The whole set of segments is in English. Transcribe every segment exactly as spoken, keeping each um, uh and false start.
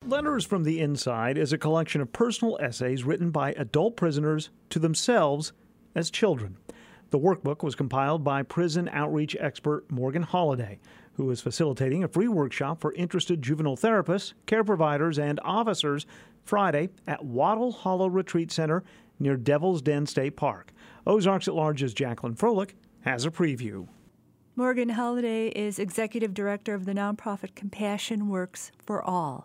Letters from the Inside is a collection of personal essays written by adult prisoners to themselves as children. The workbook was compiled by prison outreach expert Morgan Holliday, who is facilitating a free workshop for interested juvenile therapists, care providers, and officers Friday at Wattle Hollow Retreat Center near Devil's Den State Park. Ozarks at Large's Jacqueline Froelich has a preview. Morgan Holliday is executive director of the nonprofit Compassion Works for All.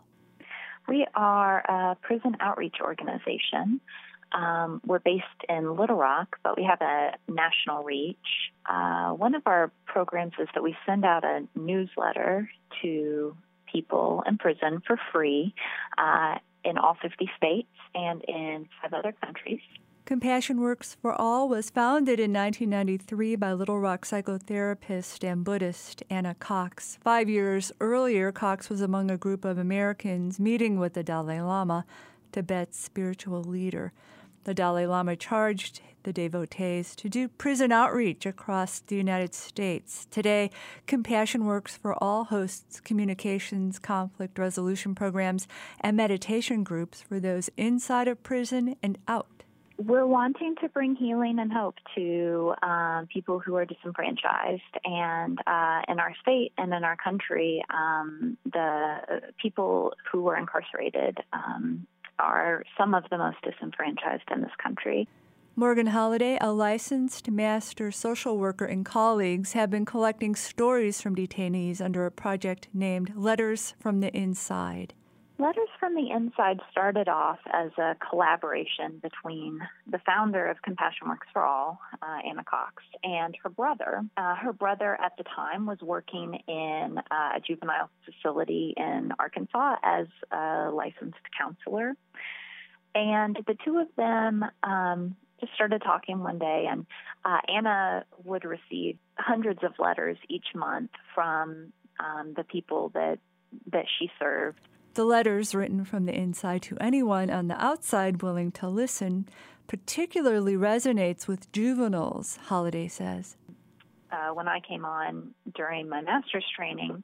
We are a prison outreach organization. Um, we're based in Little Rock, but we have a national reach. Uh, one of our programs is that we send out a newsletter to people in prison for free uh, in all fifty states and in five other countries. Compassion Works for All was founded in nineteen ninety-three by Little Rock psychotherapist and Buddhist Anna Cox. Five years earlier, Cox was among a group of Americans meeting with the Dalai Lama, Tibet's spiritual leader. The Dalai Lama charged the devotees to do prison outreach across the United States. Today, Compassion Works for All hosts communications, conflict resolution programs, and meditation groups for those inside of prison and out. We're wanting to bring healing and hope to um, people who are disenfranchised. And uh, in our state and in our country, um, the people who are incarcerated um, are some of the most disenfranchised in this country. Morgan Holliday, a licensed master social worker, and colleagues have been collecting stories from detainees under a project named Letters from the Inside. Letters from the Inside started off as a collaboration between the founder of Compassion Works for All, uh, Anna Cox, and her brother. Uh, her brother at the time was working in uh, a juvenile facility in Arkansas as a licensed counselor. And the two of them um, just started talking one day, and uh, Anna would receive hundreds of letters each month from um, the people that that she served. The letters, written from the inside to anyone on the outside willing to listen, particularly resonates with juveniles, Holliday says. Uh, when I came on during my master's training,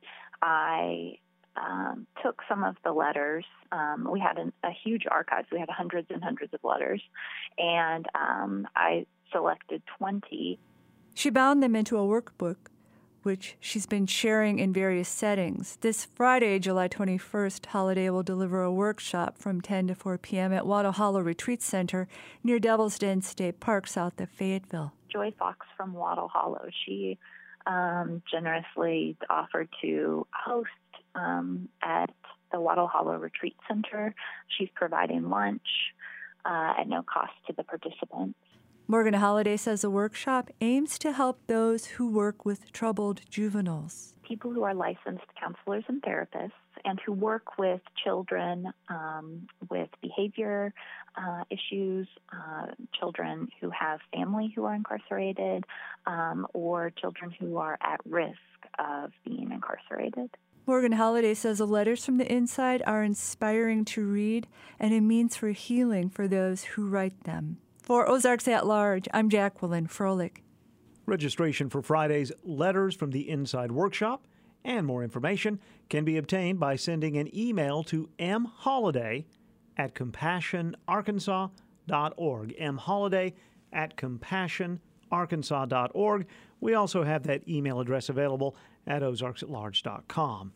I um, took some of the letters. Um, we had an, a huge archive. We had hundreds and hundreds of letters, and um, I selected twenty. She bound them into a workbook, which she's been sharing in various settings. This Friday, July twenty-first, Holliday will deliver a workshop from ten to four p.m. at Wattle Hollow Retreat Center near Devil's Den State Park, south of Fayetteville. Joy Fox from Wattle Hollow, she um, generously offered to host um, at the Wattle Hollow Retreat Center. She's providing lunch uh, at no cost to the participants. Morgan Holliday says the workshop aims to help those who work with troubled juveniles. People who are licensed counselors and therapists and who work with children um, with behavior uh, issues, uh, children who have family who are incarcerated, um, or children who are at risk of being incarcerated. Morgan Holliday says the letters from the inside are inspiring to read and a means for healing for those who write them. For Ozarks at Large, I'm Jacqueline Froelich. Registration for Friday's Letters from the Inside workshop and more information can be obtained by sending an email to mholliday at compassion arkansas dot org. mholliday at compassion arkansas dot org. We also have that email address available at ozarks at large dot com.